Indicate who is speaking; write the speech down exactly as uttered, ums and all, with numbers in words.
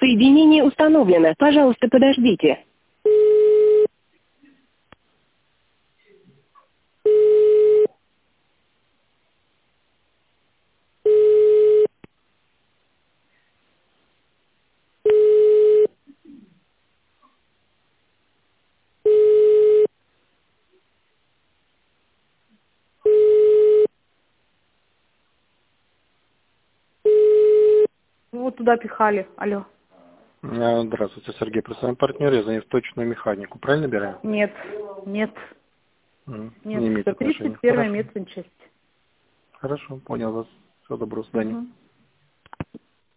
Speaker 1: Соединение установлено. Пожалуйста, подождите.
Speaker 2: Вот туда пихали. Алло.
Speaker 3: А, Здравствуйте, Сергей, представляем партнер, я звоню в точную механику. Правильно набираю?
Speaker 2: Нет, нет,
Speaker 3: М,
Speaker 2: нет.
Speaker 3: Не имеет
Speaker 2: Это
Speaker 3: отношения.
Speaker 2: тридцать первая
Speaker 3: Хорошо.
Speaker 2: медсанчасть.
Speaker 3: Хорошо, понял вас. Всего доброго, до свидания.
Speaker 2: Угу.